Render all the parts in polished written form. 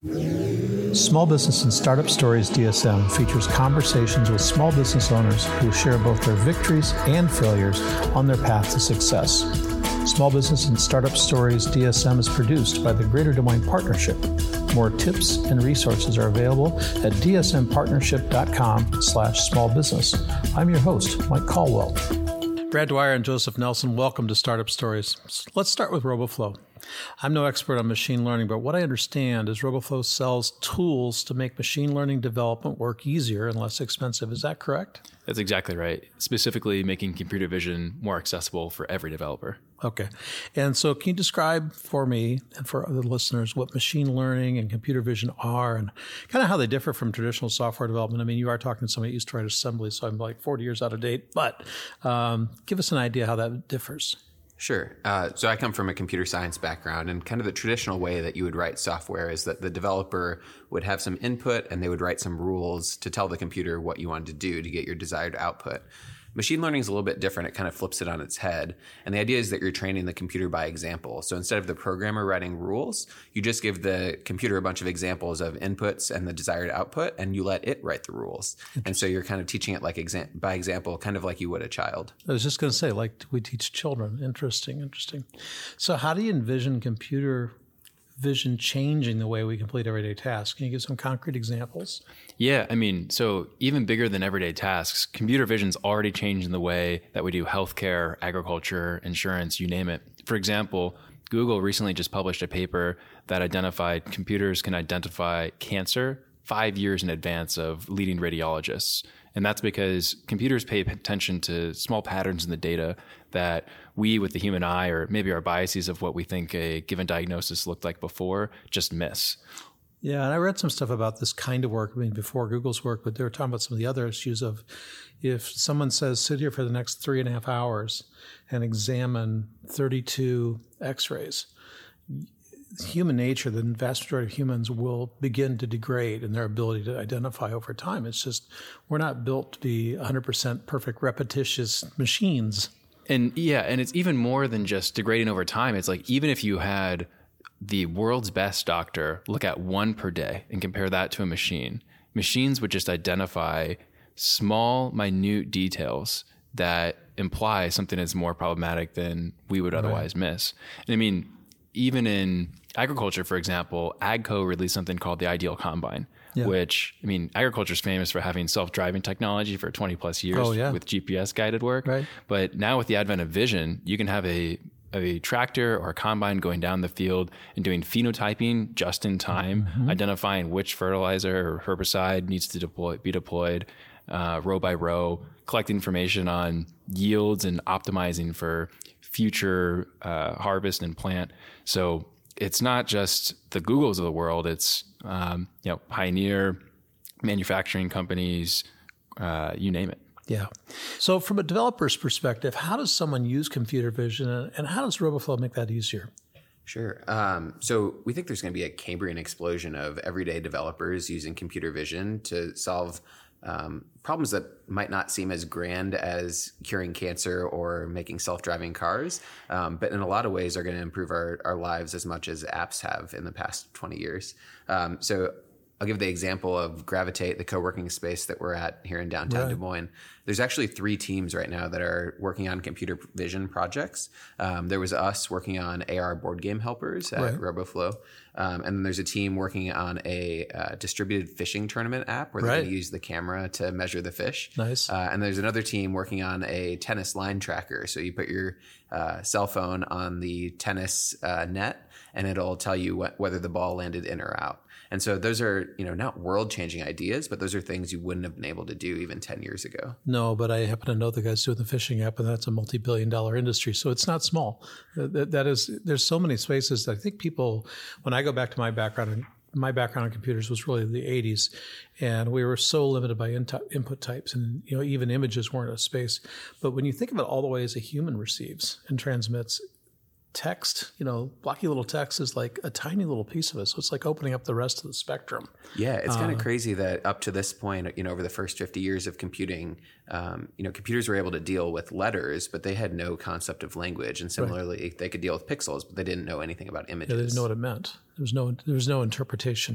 Small Business and Startup Stories DSM features conversations with small business owners who share both their victories and failures on their path to success. Small Business and Startup Stories DSM is produced by the Greater Des Moines Partnership. More tips and resources are available at dsmpartnership.com/smallbusiness. I'm your host, Mike Caldwell. Brad Dwyer and Joseph Nelson, welcome to Startup Stories. Let's start with RoboFlow. I'm no expert on machine learning, but what I understand is RoboFlow sells tools to make machine learning development work easier and less expensive. Is that correct? That's exactly right. Specifically making computer vision more accessible for every developer. Okay. And so can you describe for me and for other listeners what machine learning and computer vision are and kind of how they differ from traditional software development? I mean, you are talking to somebody who used to write assembly, so I'm like 40 years out of date, but give us an idea how that differs. Sure. So I come from a computer science background, and kind of the traditional way that you would write software is that the developer would have some input and they would write some rules to tell the computer what you wanted to do to get your desired output. Machine learning is a little bit different. It kind of flips it on its head. And the idea is that you're training the computer by example. So instead of the programmer writing rules, you just give the computer a bunch of examples of inputs and the desired output, and you let it write the rules. And so you're kind of teaching it like by example, kind of like you would a child. I was just going to say, like we teach children. Interesting. So how do you envision computer vision changing the way we complete everyday tasks? Can you give some concrete examples? Yeah, I mean, so even bigger than everyday tasks, computer vision's already changing the way that we do healthcare, agriculture, insurance, you name it. For example, Google recently just published a paper that identified computers can identify cancer 5 years in advance of leading radiologists. And that's because computers pay attention to small patterns in the data that we, with the human eye, or maybe our biases of what we think a given diagnosis looked like before, just miss. Yeah, and I read some stuff about this kind of work, I mean, before Google's work, but they were talking about some of the other issues of if someone says, sit here for the next 3.5 hours and examine 32 x-rays, human nature, the vast majority of humans will begin to degrade in their ability to identify over time. It's just, we're not built to be 100% perfect, repetitious machines. And yeah, and it's even more than just degrading over time. It's like, even if you had the world's best doctor look at one per day and compare that to a machine, machines would just identify small, minute details that imply something is more problematic than we would otherwise miss. And I mean, even in agriculture, for example, AGCO released something called the Ideal Combine, which, I mean, agriculture is famous for having self-driving technology for 20 plus years with GPS guided work. Right. But now with the advent of vision, you can have a tractor or a combine going down the field and doing phenotyping just in time, identifying which fertilizer or herbicide needs to be deployed row by row, collecting information on yields and optimizing for future harvest and plant. So it's not just the Googles of the world. It's Pioneer, manufacturing companies, you name it. Yeah. So from a developer's perspective, how does someone use computer vision and how does RoboFlow make that easier? Sure. So we think there's going to be a Cambrian explosion of everyday developers using computer vision to solve problems that might not seem as grand as curing cancer or making self-driving cars, but in a lot of ways are going to improve our lives as much as apps have in the past 20 years. So I'll give the example of Gravitate, the co-working space that we're at here in downtown Des Moines. There's actually 3 teams right now that are working on computer vision projects. There was us working on AR board game helpers at RoboFlow. And then there's a team working on a distributed fishing tournament app where they're going to use the camera to measure the fish. Nice. And there's another team working on a tennis line tracker. So you put your cell phone on the tennis net and it'll tell you whether the ball landed in or out. And so those are, not world-changing ideas, but those are things you wouldn't have been able to do even 10 years ago. No, but I happen to know the guys doing the fishing app, and that's a multi-billion-dollar industry. So it's not small. There's so many spaces that I think people, when I go back to my background in computers was really the 80s, and we were so limited by input types, and even images weren't a space. But when you think of it all the ways a human receives and transmits, text, blocky little text is like a tiny little piece of it. So it's like opening up the rest of the spectrum. Yeah, it's kind of crazy that up to this point, over the first 50 years of computing, computers were able to deal with letters, but they had no concept of language. And similarly, they could deal with pixels, but they didn't know anything about images. Yeah, they didn't know what it meant. There was no interpretation.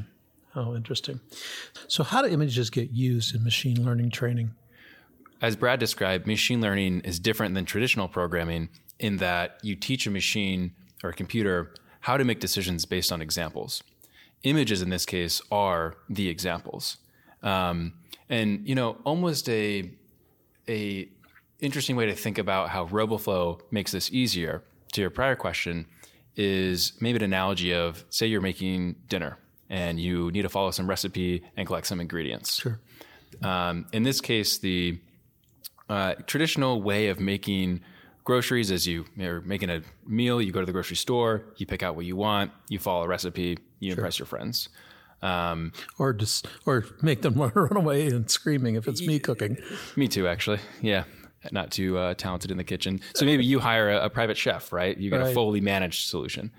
Oh, interesting. So how do images get used in machine learning training? As Brad described, machine learning is different than traditional programming in that you teach a machine or a computer how to make decisions based on examples. Images in this case are the examples. And, almost a interesting way to think about how RoboFlow makes this easier, to your prior question, is maybe an analogy of, say you're making dinner and you need to follow some recipe and collect some ingredients. Sure. In this case, the traditional way of making groceries is you're making a meal, you go to the grocery store, you pick out what you want, you follow a recipe, you impress your friends. Or make them run away and screaming if it's me cooking. Me too, actually. Yeah. Not too talented in the kitchen. So maybe you hire a private chef, right? You get a fully managed solution.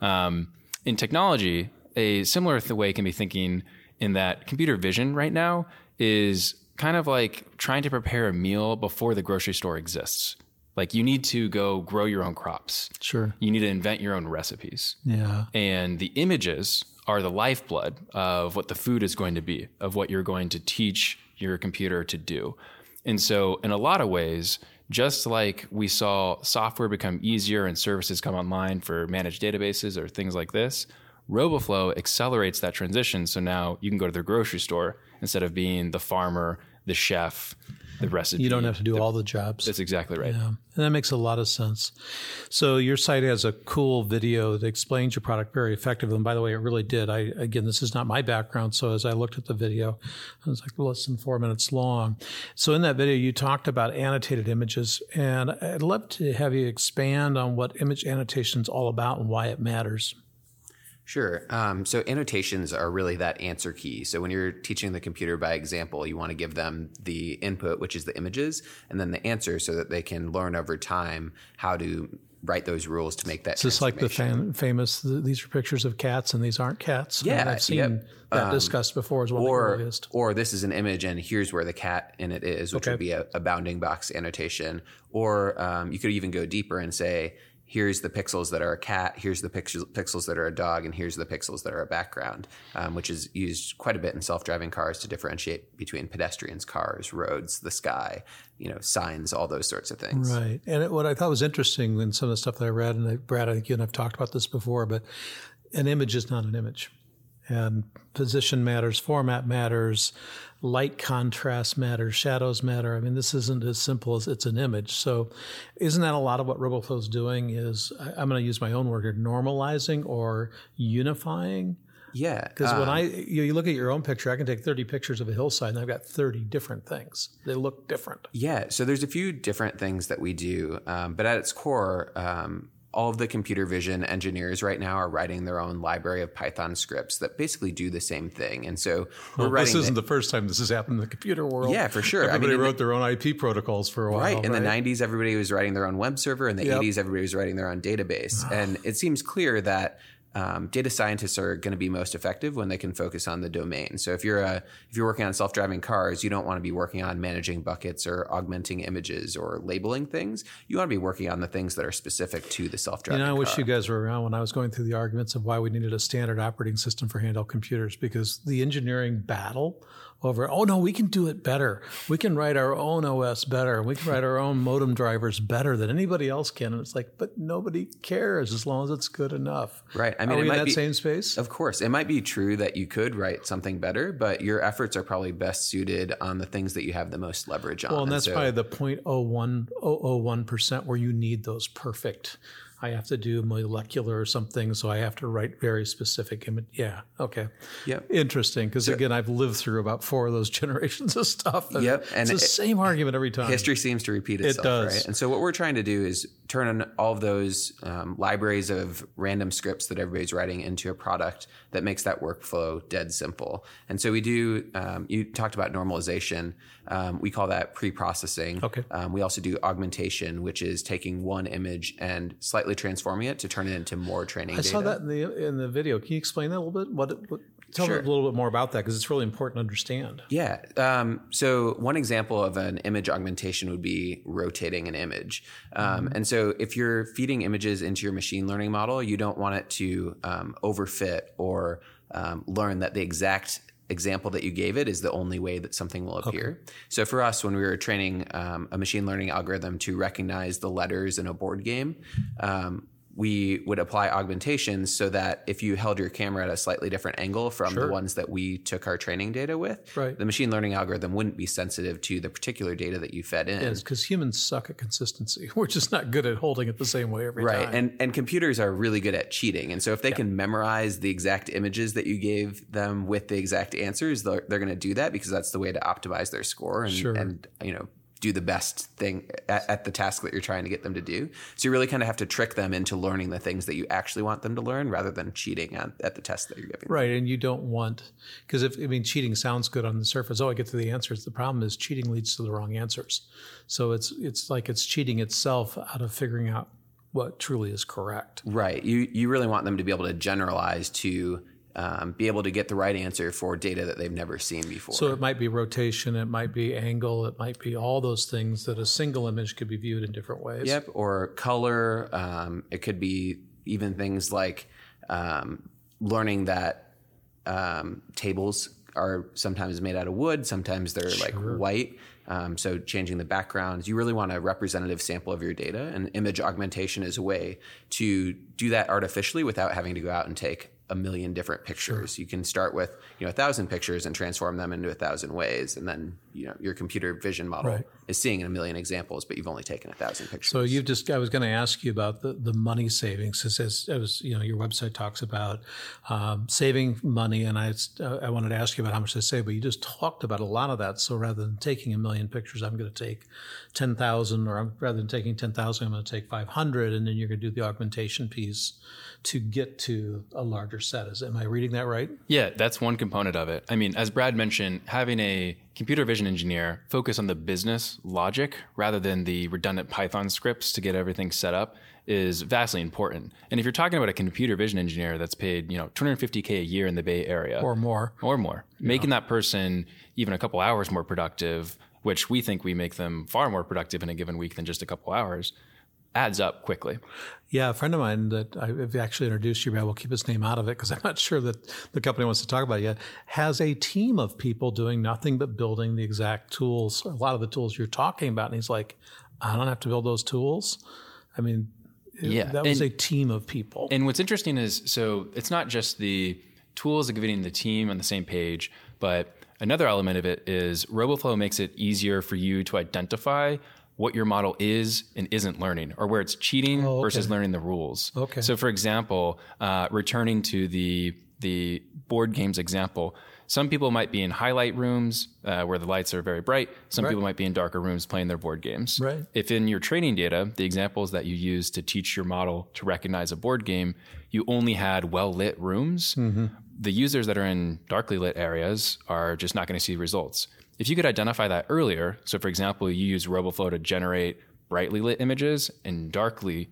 In technology, a similar way can be thinking in that computer vision right now is kind of like trying to prepare a meal before the grocery store exists. Like you need to go grow your own crops. Sure. You need to invent your own recipes. Yeah. And the images are the lifeblood of what the food is going to be, of what you're going to teach your computer to do. And so in a lot of ways, just like we saw software become easier and services come online for managed databases or things like this, RoboFlow accelerates that transition. So now you can go to the grocery store instead of being the farmer, the chef, the recipe. You don't have to do all the jobs. That's exactly right. Yeah. And that makes a lot of sense. So your site has a cool video that explains your product very effectively. And by the way, it really did. Again, this is not my background. So as I looked at the video, it was like less than 4 minutes long. So in that video, you talked about annotated images. And I'd love to have you expand on what image annotation is all about and why it matters. Sure. So annotations are really that answer key. So when you're teaching the computer by example, you want to give them the input, which is the images, and then the answer so that they can learn over time how to write those rules to make that It's just like the famous, these are pictures of cats and these aren't cats. Yeah. And I've seen that discussed before as well. Or this is an image and here's where the cat in it is, which would be a bounding box annotation. Or you could even go deeper and say, here's the pixels that are a cat, here's the pixels that are a dog, and here's the pixels that are a background, which is used quite a bit in self-driving cars to differentiate between pedestrians, cars, roads, the sky, signs, all those sorts of things. Right. And what I thought was interesting in some of the stuff that I read, and Brad, I think you and I've talked about this before, but an image is not an image. And position matters, format matters, light contrast matters, shadows matter. I mean, this isn't as simple as it's an image. So isn't that a lot of what RoboFlow is doing is, I'm going to use my own word here, normalizing or unifying? Yeah. Because when you look at your own picture, I can take 30 pictures of a hillside and I've got 30 different things. They look different. Yeah. So there's a few different things that we do. But at its core, all of the computer vision engineers right now are writing their own library of Python scripts that basically do the same thing. And so we're writing. This isn't the first time this has happened in the computer world. Yeah, for sure. Everybody wrote their own IP protocols for a while. Right. In the 90s, everybody was writing their own web server. In the 80s, everybody was writing their own database. And it seems clear that data scientists are going to be most effective when they can focus on the domain. So if you're working on self-driving cars, you don't want to be working on managing buckets or augmenting images or labeling things. You want to be working on the things that are specific to the self-driving car. I wish you guys were around when I was going through the arguments of why we needed a standard operating system for handheld computers, because the engineering battle over, oh no, we can do it better. We can write our own OS better. We can write our own modem drivers better than anybody else can. And it's like, but nobody cares as long as it's good enough. Right. I mean, are we it might in that be, same space? Of course. It might be true that you could write something better, but your efforts are probably best suited on the things that you have the most leverage on. Well, and that's probably the 0.01% where you need those perfect. I have to do molecular or something, so I have to write very specific image. Yeah, okay. Yep. Interesting, because again, I've lived through about 4 of those generations of stuff. And yep. And it's the same argument every time. History seems to repeat itself, it does. Right? And so what we're trying to do is turn on all of those libraries of random scripts that everybody's writing into a product that makes that workflow dead simple. And so we do, you talked about normalization. We call that pre-processing. Okay. We also do augmentation, which is taking one image and slightly transforming it to turn it into more training data. I saw that in the video. Can you explain that a little bit? Tell me a little bit more about that, because it's really important to understand. Yeah. So one example of an image augmentation would be rotating an image. And so if you're feeding images into your machine learning model, you don't want it to overfit or learn that the exact example that you gave it is the only way that something will appear. Okay. So for us, when we were training a machine learning algorithm to recognize the letters in a board game, we would apply augmentations so that if you held your camera at a slightly different angle from the ones that we took our training data with, the machine learning algorithm wouldn't be sensitive to the particular data that you fed in. Yes, because humans suck at consistency. We're just not good at holding it the same way every time. Right, and computers are really good at cheating. And so if they can memorize the exact images that you gave them with the exact answers, they're going to do that because that's the way to optimize their score and do the best thing at the task that you're trying to get them to do. So you really kind of have to trick them into learning the things that you actually want them to learn rather than cheating at the test that you're giving them. Right, and you don't want, because cheating sounds good on the surface. Oh, I get to the answers. The problem is cheating leads to the wrong answers. So it's like it's cheating itself out of figuring out what truly is correct. Right. You really want them to be able to generalize to be able to get the right answer for data that they've never seen before. So it might be rotation, it might be angle, it might be all those things that a single image could be viewed in different ways. Yep, or color. It could be even things like learning that tables are sometimes made out of wood, sometimes they're like white. So changing the backgrounds, you really want a representative sample of your data, and image augmentation is a way to do that artificially without having to go out and take a million different pictures. You can start with 1,000 pictures and transform them into 1,000 ways, and then your computer vision model is seeing a million examples, but you've only taken 1,000 pictures. So I was going to ask you about the money savings. As your website talks about saving money, and I wanted to ask you about how much they save, but you just talked about a lot of that. So rather than taking a million pictures, I'm going to take 10,000, or rather than taking 10,000, I'm going to take 500, and then you're going to do the augmentation piece to get to a larger set. Am I reading that right? Yeah, that's one component of it. I mean, as Brad mentioned, having a computer vision engineer focus on the business logic rather than the redundant Python scripts to get everything set up is vastly important. And if you're talking about a computer vision engineer that's paid, $250K a year in the Bay Area or more, making that person even a couple hours more productive, which we think we make them far more productive in a given week than just a couple hours, adds up quickly. Yeah, a friend of mine that I've actually introduced you, but I will keep his name out of it because I'm not sure that the company wants to talk about it yet, has a team of people doing nothing but building the exact tools, a lot of the tools you're talking about. And he's like, I don't have to build those tools. I mean, that was a team of people. And what's interesting is, so it's not just the tools of getting the team on the same page, but another element of it is RoboFlow makes it easier for you to identify what your model is and isn't learning, or where it's cheating versus learning the rules. Okay. So for example, returning to the board games example, some people might be in highlight rooms where the lights are very bright. Some people might be in darker rooms playing their board games. Right. If in your training data, the examples that you use to teach your model to recognize a board game, you only had well-lit rooms, the users that are in darkly lit areas are just not going to see results. If you could identify that earlier, so for example, you use RoboFlow to generate brightly lit images and darkly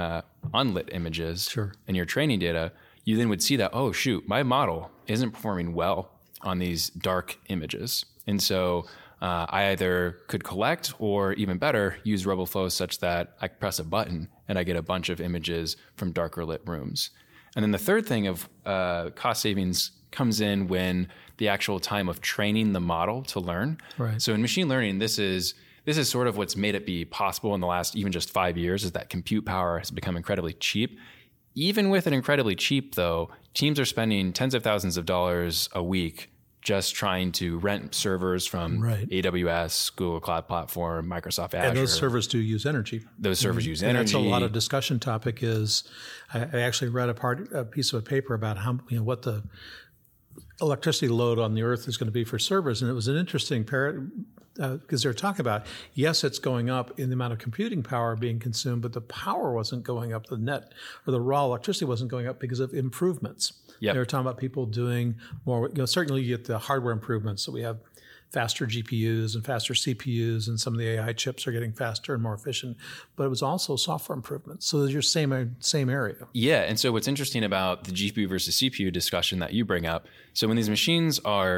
unlit images in your training data, you then would see that, oh shoot, my model isn't performing well on these dark images. And so I either could collect or even better, use RoboFlow such that I press a button and I get a bunch of images from darker lit rooms. And then the third thing of cost savings comes in when the actual time of training the model to learn. Right. So in machine learning, this is sort of what's made it be possible in the last even just 5 years, is that compute power has become incredibly cheap. Even with it incredibly cheap, though, teams are spending tens of thousands of dollars a week just trying to rent servers from AWS, Google Cloud Platform, Microsoft Azure. And those servers do use energy. Those servers use energy. That's a lot of discussion topic is, I actually read a piece of a paper about how, what the electricity load on the earth is going to be for servers. And it was an interesting because they're talking about, yes, it's going up in the amount of computing power being consumed, but the power wasn't going up, the net or the raw electricity wasn't going up because of improvements. They were talking about people doing more, certainly you get the hardware improvements. So we have faster GPUs and faster CPUs, and some of the AI chips are getting faster and more efficient, but it was also software improvements. So there's your same area. Yeah. And so what's interesting about the GPU versus CPU discussion that you bring up, so when these machines are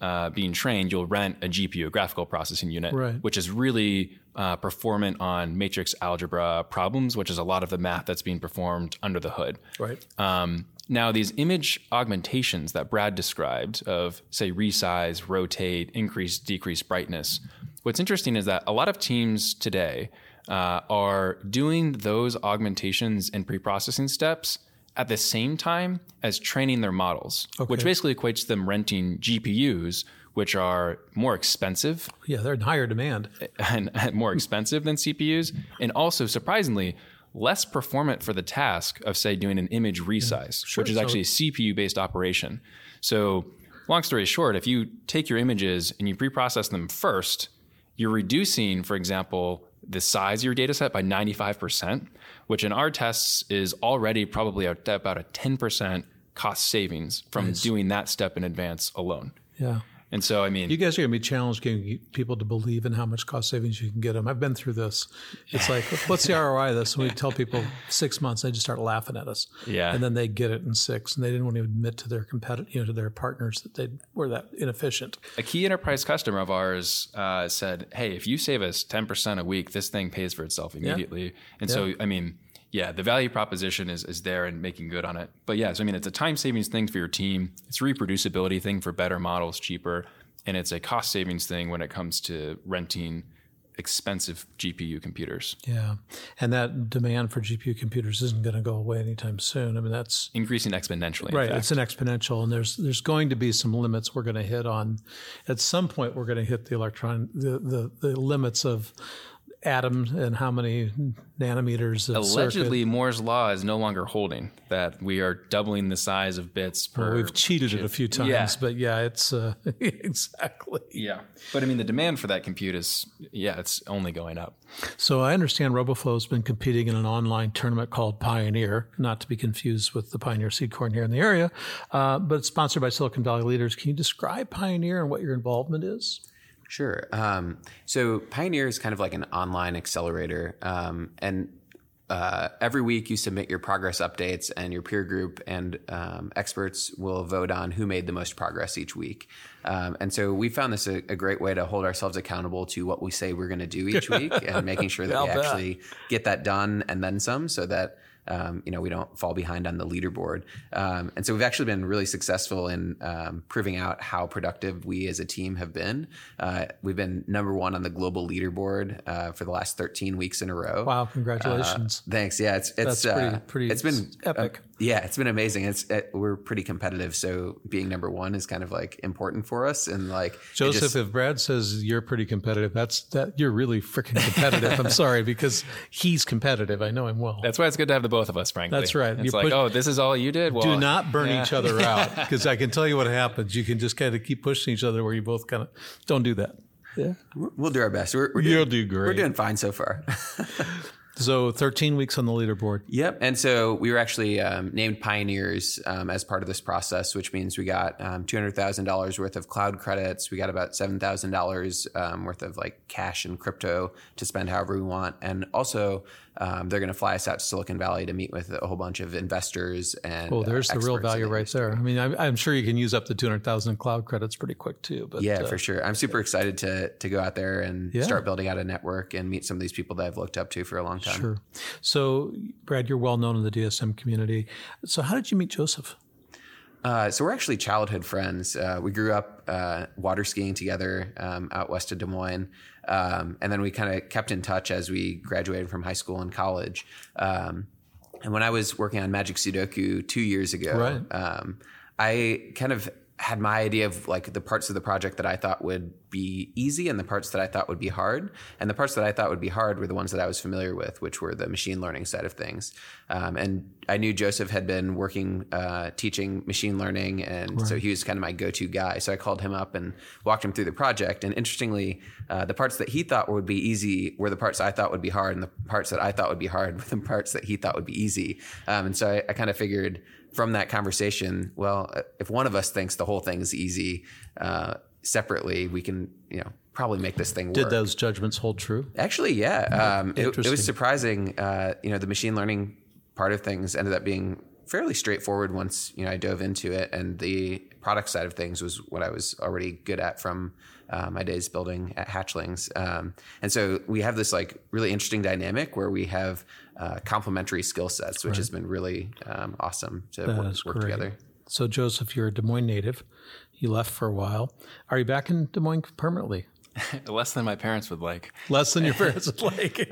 being trained, you'll rent a GPU, a graphical processing unit, right, which is really performant on matrix algebra problems, which is a lot of the math that's being performed under the hood. Right. Now, these image augmentations that Brad described of, say, resize, rotate, increase, decrease brightness, what's interesting is that a lot of teams today are doing those augmentations and pre-processing steps at the same time as training their models, which basically equates to them renting GPUs, which are more expensive. Yeah, they're in higher demand. And more expensive than CPUs. And also, surprisingly, less performant for the task of, say, doing an image resize, which is actually a CPU-based operation. So long story short, if you take your images and you pre-process them first, you're reducing, for example, the size of your data set by 95%, which in our tests is already probably about a 10% cost savings from doing that step in advance alone. Yeah. And so, I mean, you guys are going to be challenged getting people to believe in how much cost savings you can get them. I've been through this. It's like, what's the ROI of this? When we tell people 6 months, they just start laughing at us. Yeah. And then they get it in 6, and they didn't want to admit to their to their partners that they were that inefficient. A key enterprise customer of ours said, hey, if you save us 10% a week, this thing pays for itself immediately. Yeah. And so, I mean, yeah, the value proposition is there and making good on it. But yeah, so I mean, it's a time savings thing for your team. It's a reproducibility thing for better models, cheaper. And it's a cost savings thing when it comes to renting expensive GPU computers. Yeah. And that demand for GPU computers isn't going to go away anytime soon. I mean, that's increasing exponentially. Right. It's an exponential. And there's going to be some limits we're going to hit on. At some point, we're going to hit the limits of atoms and how many nanometers of allegedly circuit. Moore's law is no longer holding, that we are doubling the size of bits per well, we've cheated chip. It a few times, but yeah, it's exactly. Yeah. But I mean, the demand for that compute is, it's only going up. So I understand RoboFlow has been competing in an online tournament called Pioneer, not to be confused with the Pioneer Seed Corn here in the area, but it's sponsored by Silicon Valley leaders. Can you describe Pioneer and what your involvement is? Sure. So Pioneer is kind of like an online accelerator. And every week you submit your progress updates, and your peer group and experts will vote on who made the most progress each week. And so we found this a great way to hold ourselves accountable to what we say we're going to do each week, and making sure that we actually get that done and then some, so that we don't fall behind on the leaderboard. And so we've actually been really successful in proving out how productive we as a team have been. We've been number 1 on the global leaderboard for the last 13 weeks in a row. Wow, congratulations. Thanks. Yeah, that's pretty it's been epic. It's been amazing. We're pretty competitive, so being number 1 is kind of like important for us. And like Joseph, if Brad says you're pretty competitive, you're really freaking competitive. I'm sorry, because he's competitive. I know him well. That's why it's good to have the both of us, frankly. That's right. It's this is all you did? Well, do not burn each other out, because I can tell you what happens. You can just kind of keep pushing each other where you both kind of don't do that. Yeah, we'll do our best. You'll do great. We're doing fine so far. So 13 weeks on the leaderboard. Yep. And so we were actually named pioneers as part of this process, which means we got $200,000 worth of cloud credits. We got about $7,000 worth of like cash and crypto to spend however we want. And also they're going to fly us out to Silicon Valley to meet with a whole bunch of investors and there's the real value right there. I mean, I'm sure you can use up the 200,000 cloud credits pretty quick too. But yeah, for sure. I'm super excited to go out there and start building out a network and meet some of these people that I've looked up to for a long time. Sure. So, Brad, you're well known in the DSM community. So how did you meet Joseph? So we're actually childhood friends. We grew up water skiing together out west of Des Moines. And then we kind of kept in touch as we graduated from high school and college. And when I was working on Magic Sudoku 2 years ago, I kind of had my idea of like the parts of the project that I thought would be easy and the parts that I thought would be hard. And the parts that I thought would be hard were the ones that I was familiar with, which were the machine learning side of things. And I knew Joseph had been working, teaching machine learning. And so he was kind of my go-to guy. So I called him up and walked him through the project. And interestingly, the parts that he thought would be easy were the parts I thought would be hard. And the parts that I thought would be hard were the parts that he thought would be easy. And so I kind of figured from that conversation, well, if one of us thinks the whole thing is easy, separately, we can, probably make this thing work. Did those judgments hold true? Actually, yeah. It was surprising. The machine learning part of things ended up being fairly straightforward once, I dove into it, and the product side of things was what I was already good at from my days building at Hatchlings. And so we have this like really interesting dynamic where we have complementary skill sets, which has been really awesome to work together. So Joseph, you're a Des Moines native. You left for a while. Are you back in Des Moines permanently? Less than my parents would like. Less than your parents would like.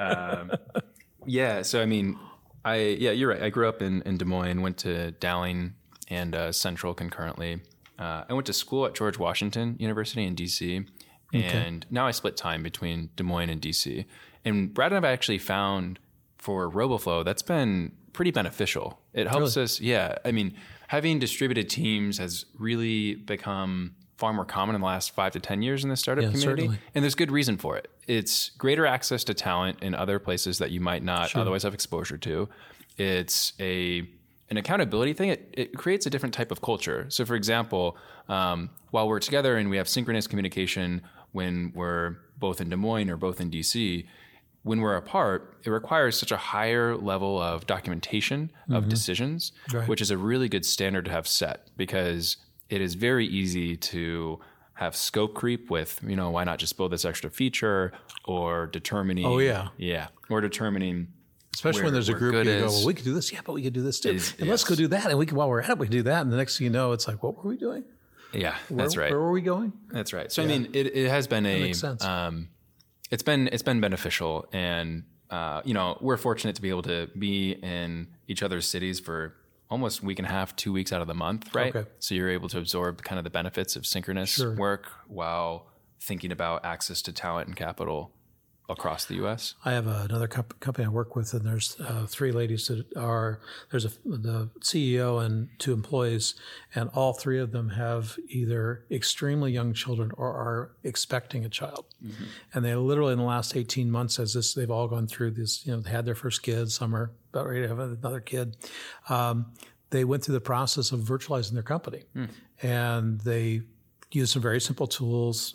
Yeah. So, I mean, you're right. I grew up in Des Moines, went to Dowling and Central concurrently. I went to school at George Washington University in DC, and now I split time between Des Moines and DC. And Brad and I have actually found for RoboFlow, that's been pretty beneficial. It helps us. Yeah. I mean, having distributed teams has really become far more common in the last 5 to 10 years in the startup community. Certainly. And there's good reason for it. It's greater access to talent in other places that you might not otherwise have exposure to. It's an accountability thing. It creates a different type of culture. So for example, while we're together and we have synchronous communication when we're both in Des Moines or both in DC, when we're apart, it requires such a higher level of documentation of decisions, which is a really good standard to have set, because it is very easy to have scope creep with, why not just build this extra feature, or determining. Oh, yeah. Yeah. Or determining. Especially when there's a group, you go, well, we could do this. Yeah, but we could do this too. Let's go do that. And while we're at it, we can do that. And the next thing you know, it's like, what were we doing? Yeah, that's right. Where were we going? That's right. So, I mean, it has been that makes sense. It's been beneficial, and we're fortunate to be able to be in each other's cities for almost a week and a half, 2 weeks out of the month, right? Okay. So you're able to absorb kind of the benefits of synchronous work while thinking about access to talent and capital across the U.S. I have another company I work with, and there's 3 ladies that there's the CEO and 2 employees, and all 3 of them have either extremely young children or are expecting a child. Mm-hmm. And they literally in the last 18 months, they've all gone through this, they had their first kid, some are about ready to have another kid. They went through the process of virtualizing their company, and they use some very simple tools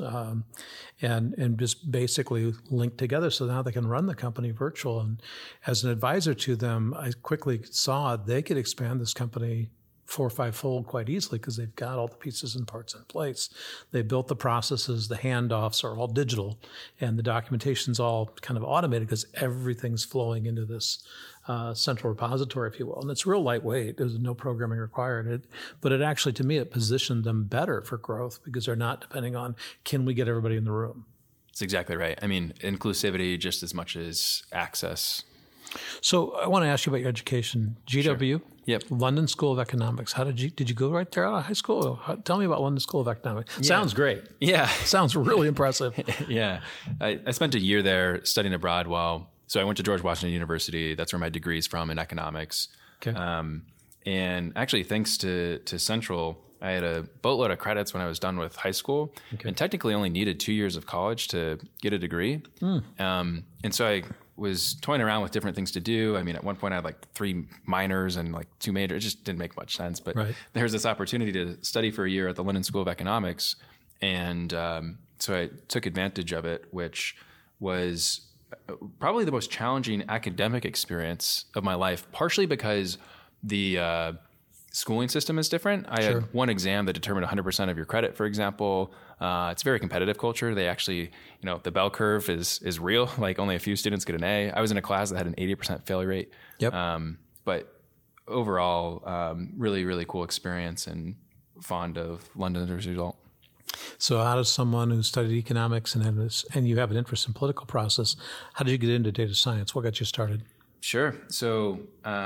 and just basically link together so now they can run the company virtual. And as an advisor to them, I quickly saw they could expand this company 4 or 5-fold quite easily because they've got all the pieces and parts in place. They built the processes, the handoffs are all digital, and the documentation's all kind of automated because everything's flowing into this central repository, if you will. And it's real lightweight. There's no programming required. But it actually, to me, it positioned them better for growth because they're not depending on, can we get everybody in the room? That's exactly right. I mean, inclusivity just as much as access. So I want to ask you about your education. GW? Sure. Yep. London School of Economics. Did you go right there out of high school? Tell me about London School of Economics. Yeah. Sounds great. Yeah. Sounds really impressive. Yeah. I spent a year there studying abroad so I went to George Washington University. That's where my degree's from in economics. Okay. And actually, thanks to Central, I had a boatload of credits when I was done with high school, and technically only needed 2 years of college to get a degree. And so I was toying around with different things to do. I mean, at one point I had like 3 minors and like 2 majors. It just didn't make much sense. But there was this opportunity to study for a year at the London School of Economics. And so I took advantage of it, which was probably the most challenging academic experience of my life, partially because the schooling system is different. I had one exam that determined 100% of your credit, for example. It's a very competitive culture. They actually, the bell curve is real. Like only a few students get an A. I was in a class that had an 80% failure rate. Yep. But overall, really, really cool experience and fond of London as a result. So how does someone who studied economics and you have an interest in political process, how did you get into data science? What got you started? Sure. So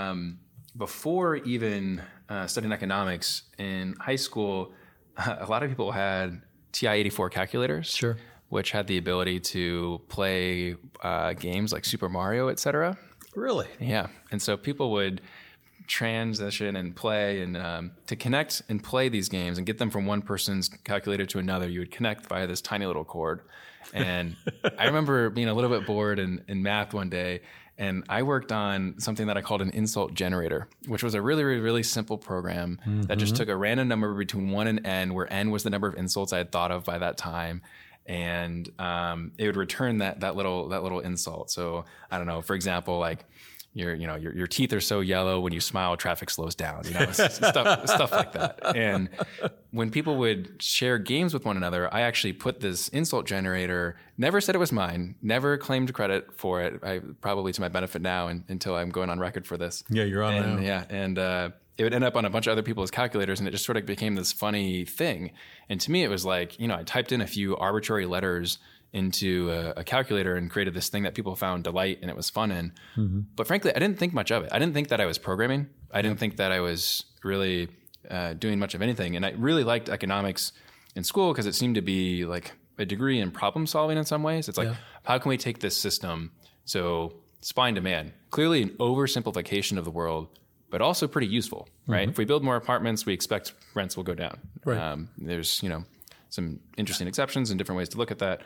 before even studying economics in high school, a lot of people had TI-84 calculators, which had the ability to play games like Super Mario, et cetera. Really? Yeah. And so people would transition and play and to connect and play these games and get them from one person's calculator to another, you would connect via this tiny little cord. And I remember being a little bit bored in math one day, and I worked on something that I called an insult generator, which was a really, really, really simple program that just took a random number between 1 and n, where n was the number of insults I had thought of by that time. And it would return that little insult. So I don't know, for example, like your teeth are so yellow when you smile, traffic slows down, stuff like that. And when people would share games with one another, I actually put this insult generator, never said it was mine, never claimed credit for it. Probably to my benefit now until I'm going on record for this. Yeah, you're on now. Yeah. And it would end up on a bunch of other people's calculators, and it just sort of became this funny thing. And to me, it was like, I typed in a few arbitrary letters into a calculator and created this thing that people found delight and it was fun in. Mm-hmm. But frankly, I didn't think much of it. I didn't think that I was programming. I didn't think that I was really doing much of anything. And I really liked economics in school because it seemed to be like a degree in problem solving in some ways. It's like, how can we take this system? So supply and demand, clearly an oversimplification of the world, but also pretty useful, right? Mm-hmm. If we build more apartments, we expect rents will go down. Right. There's, some interesting exceptions and different ways to look at that.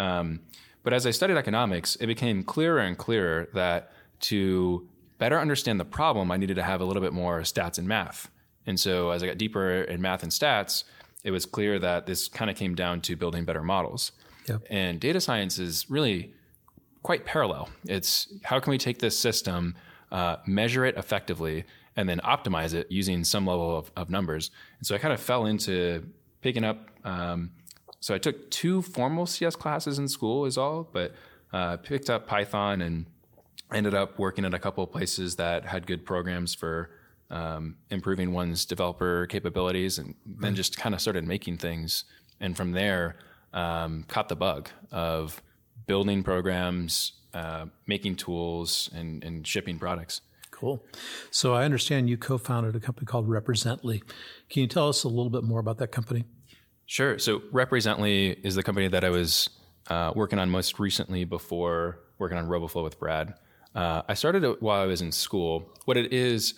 But as I studied economics, it became clearer and clearer that to better understand the problem, I needed to have a little bit more stats and math. And so as I got deeper in math and stats, it was clear that this kind of came down to building better models. Yep. And data science is really quite parallel. It's how can we take this system, measure it effectively, and then optimize it using some level of numbers. And so I kind of fell into picking up so I took 2 formal CS classes in school is all, but picked up Python and ended up working at a couple of places that had good programs for improving one's developer capabilities, and then just kind of started making things. And from there, caught the bug of building programs, making tools, and shipping products. Cool. So I understand you co-founded a company called Represently. Can you tell us a little bit more about that company? Sure. So Represently is the company that I was working on most recently before working on RoboFlow with Brad. I started it while I was in school. What it is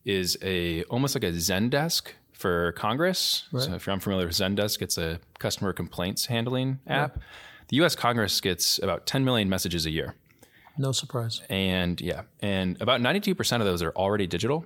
almost like a Zendesk for Congress. Right. So if you're unfamiliar with Zendesk, it's a customer complaints handling app. Yeah. The U.S. Congress gets about 10 million messages a year. No surprise. And about 92% of those are already digital.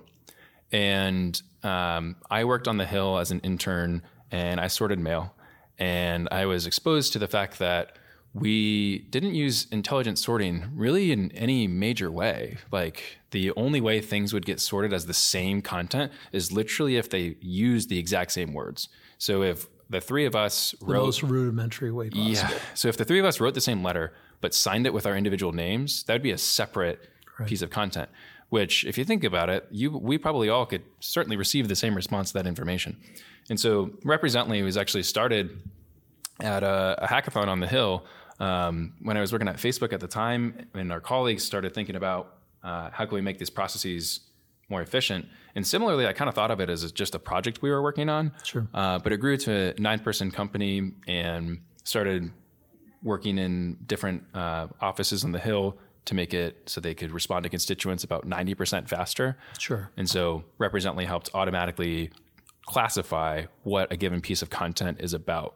And I worked on the Hill as an intern, and I sorted mail, and I was exposed to the fact that we didn't use intelligent sorting really in any major way. Like the only way things would get sorted as the same content is literally if they use the exact same words. So if the 3 of us wrote... The most rudimentary way possible. Yeah. So if the 3 of us wrote the same letter but signed it with our individual names, that would be a separate piece of content. Which, if you think about it, we probably all could certainly receive the same response to that information. And so Represently was actually started at a hackathon on the Hill when I was working at Facebook at the time, and our colleagues started thinking about how can we make these processes more efficient. And similarly, I kind of thought of it as just a project we were working on. Sure. But it grew to a 9-person company and started working in different offices on the Hill to make it so they could respond to constituents about 90% faster. Sure. And so Represently helped automatically classify what a given piece of content is about.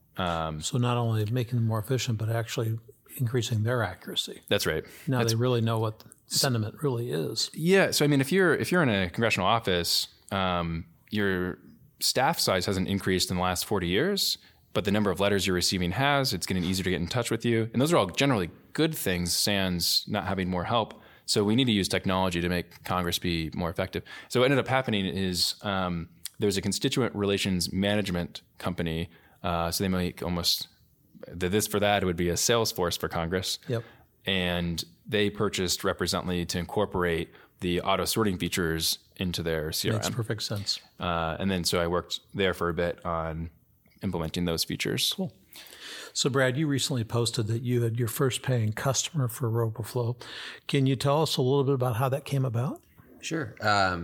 So not only making them more efficient, but actually increasing their accuracy. That's right. Now they really know what sentiment really is. Yeah. So I mean, if you're in a congressional office, your staff size hasn't increased in the last 40 years, but the number of letters you're receiving has. It's getting easier to get in touch with you, and those are all generally good things. Sans not having more help. So we need to use technology to make Congress be more effective. So what ended up happening is there's a constituent relations management company. So they make almost this for that. It would be a Salesforce for Congress. Yep. And they purchased Represently to incorporate the auto sorting features into their CRM. Makes perfect sense. And then so I worked there for a bit on implementing those features. Cool. So Brad, you recently posted that you had your first paying customer for RoboFlow. Can you tell us a little bit about how that came about? Sure.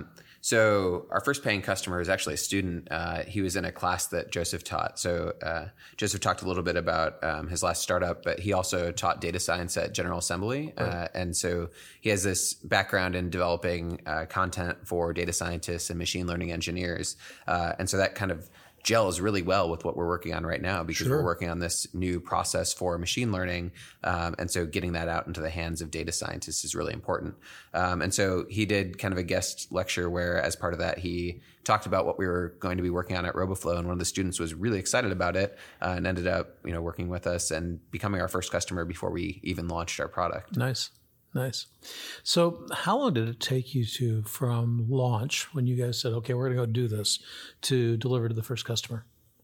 So our first paying customer is actually a student. He was in a class that Joseph taught. So Joseph talked a little bit about his last startup, but he also taught data science at General Assembly. Right. And so he has this background in developing content for data scientists and machine learning engineers. And so that kind of gels really well with what we're working on right now, because we're working on this new process for machine learning. And so getting that out into the hands of data scientists is really important. And so he did kind of a guest lecture where, as part of that, he talked about what we were going to be working on at RoboFlow. And one of the students was really excited about it and ended up, working with us and becoming our first customer before we even launched our product. Nice. Nice. So how long did it take you from launch, when you guys said, okay, we're going to go do this, to deliver to the first customer?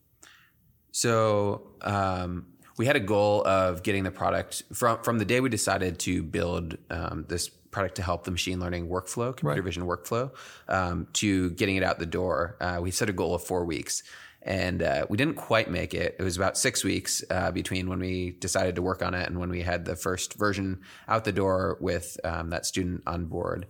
So we had a goal of getting the product from the day we decided to build this product to help the machine learning workflow, computer vision workflow, to getting it out the door. We set a goal of 4 weeks. And we didn't quite make it. It was about 6 weeks between when we decided to work on it and when we had the first version out the door with that student on board.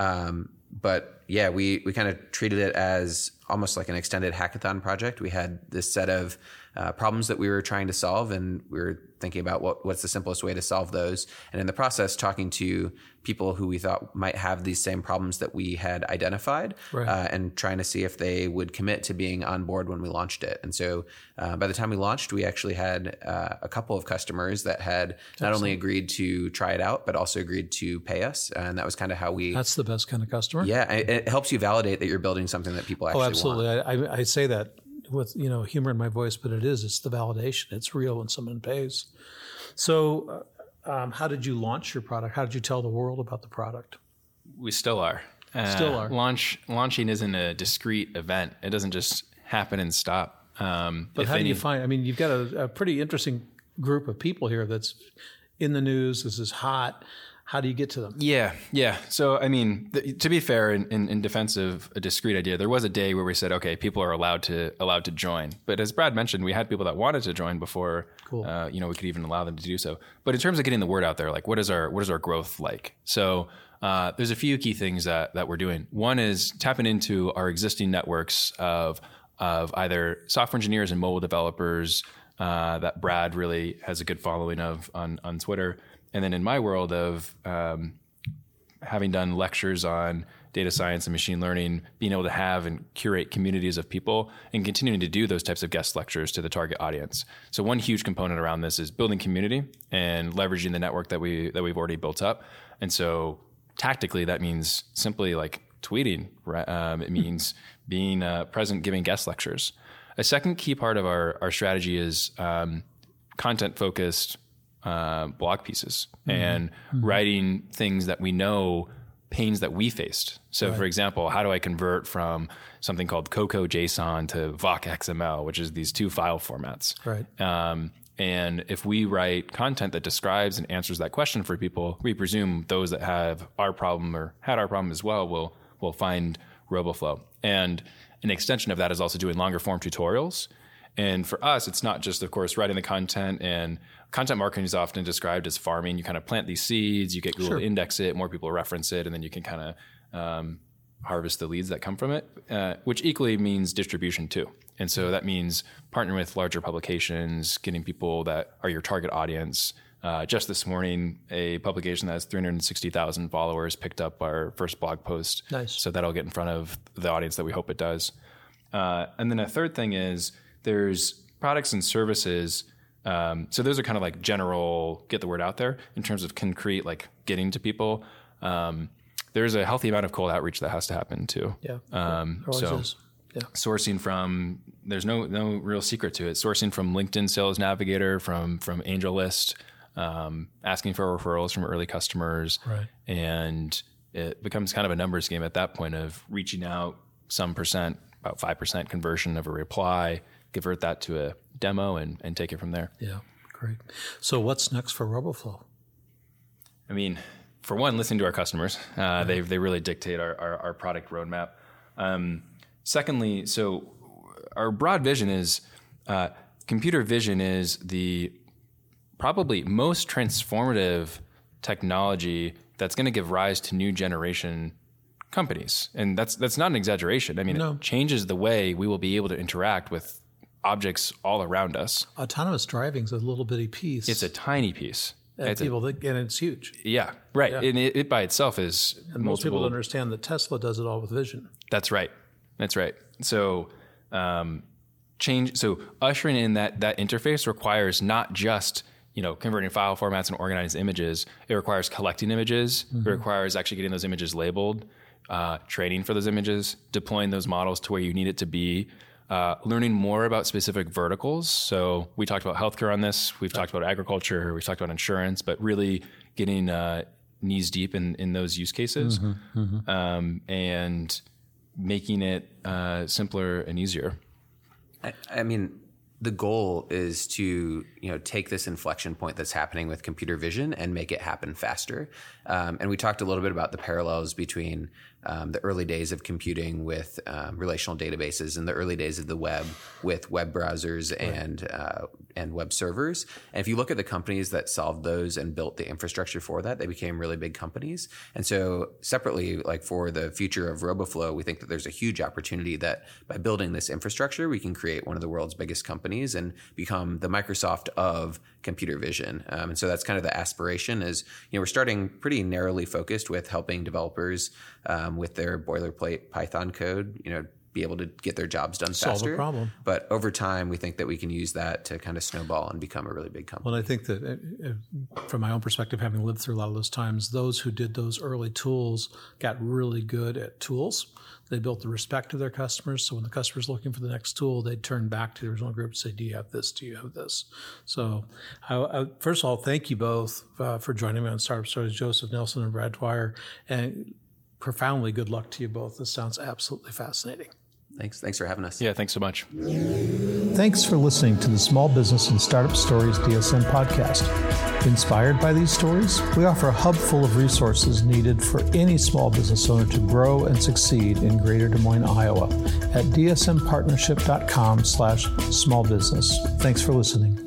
But yeah, we kind of treated it as almost like an extended hackathon project. We had this set of problems that we were trying to solve, and we were thinking about what's the simplest way to solve those. And in the process, talking to people who we thought might have these same problems that we had identified, and trying to see if they would commit to being on board when we launched it. And so by the time we launched, we actually had a couple of customers that had not only agreed to try it out, but also agreed to pay us. And that was kind of how we... That's the best kind of customer. Yeah, it helps you validate that you're building something that people actually want. Absolutely. I say that with humor in my voice, but it's the validation. It's real when someone pays. So how did you launch your product? How did you tell the world about the product? We still are. Launching isn't a discrete event. It doesn't just happen and stop. But how do you find, you've got a pretty interesting group of people here that's in the news. This is hot. How do you get to them? Yeah. So, to be fair, in defense of a discrete idea, there was a day where we said, okay, people are allowed to join. But as Brad mentioned, we had people that wanted to join before, we could even allow them to do so. But in terms of getting the word out there, like what is our growth like? So there's a few key things that we're doing. One is tapping into our existing networks of either software engineers and mobile developers that Brad really has a good following of on Twitter. And then in my world of having done lectures on data science and machine learning, being able to have and curate communities of people and continuing to do those types of guest lectures to the target audience. So one huge component around this is building community and leveraging the network that we've already built up. And so tactically, that means simply like tweeting. It means being present, giving guest lectures. A second key part of our strategy is content-focused blog pieces and writing things that we know, pains that we faced. So for example, how do I convert from something called Cocoa JSON to VOC XML, which is these two file formats. Right. And if we write content that describes and answers that question for people, we presume those that have our problem or had our problem as well will find RoboFlow. And an extension of that is also doing longer form tutorials. And for us, it's not just, of course, writing the content, and content marketing is often described as farming. You kind of plant these seeds, you get Google to index it, more people reference it, and then you can kind of harvest the leads that come from it, which equally means distribution too. And so that means partnering with larger publications, getting people that are your target audience. Just this morning, a publication that has 360,000 followers picked up our first blog post. Nice. So that'll get in front of the audience that we hope it does. And then a third thing is there's products and services. So those are kind of like general, get the word out there. In terms of concrete, like getting to people, there's a healthy amount of cold outreach that has to happen too. Yeah. Sourcing from, there's no real secret to it. Sourcing from LinkedIn Sales Navigator, from AngelList, asking for referrals from early customers. Right. And it becomes kind of a numbers game at that point of reaching out some percent, about 5% conversion of a reply, convert that to a demo and take it from there. Yeah, great. So what's next for RoboFlow? For one, listening to our customers. They really dictate our product roadmap. Secondly, so our broad vision is computer vision is the probably most transformative technology that's going to give rise to new generation companies. And that's not an exaggeration. It changes the way we will be able to interact with objects all around us. Autonomous driving is a little bitty piece. It's a tiny piece. And it's huge. Yeah, right. Yeah. And it by itself is and most people don't understand that Tesla does it all with vision. That's right. So ushering in that interface requires not just converting file formats and organizing images. It requires collecting images. Mm-hmm. It requires actually getting those images labeled, training for those images, deploying those models to where you need it to be, learning more about specific verticals. So we talked about healthcare on this. We've talked about agriculture. We've talked about insurance, but really getting knees deep in those use cases, and making it simpler and easier. I mean, the goal is to take this inflection point that's happening with computer vision and make it happen faster. And we talked a little bit about the parallels between the early days of computing with relational databases and the early days of the web with web browsers and web servers. And if you look at the companies that solved those and built the infrastructure for that, they became really big companies. And so separately, like for the future of RoboFlow, we think that there's a huge opportunity that by building this infrastructure, we can create one of the world's biggest companies and become the Microsoft of computer vision. And so that's kind of the aspiration is, we're starting pretty narrowly focused with helping developers with their boilerplate Python code, be able to get their jobs done faster. Solve a problem. But over time, we think that we can use that to kind of snowball and become a really big company. Well, I think that from my own perspective, having lived through a lot of those times, those who did those early tools got really good at tools. They built the respect of their customers. So when the customer's looking for the next tool, they'd turn back to the original group and say, do you have this? Do you have this? So first of all, thank you both for joining me on Startup Stories, Joseph Nelson and Brad Dwyer. And profoundly good luck to you both. This sounds absolutely fascinating. Thanks for having us. Yeah, thanks so much. Thanks for listening to the Small Business and Startup Stories DSM podcast. Inspired by these stories, we offer a hub full of resources needed for any small business owner to grow and succeed in Greater Des Moines, Iowa at dsmpartnership.com/smallbusiness. Thanks for listening.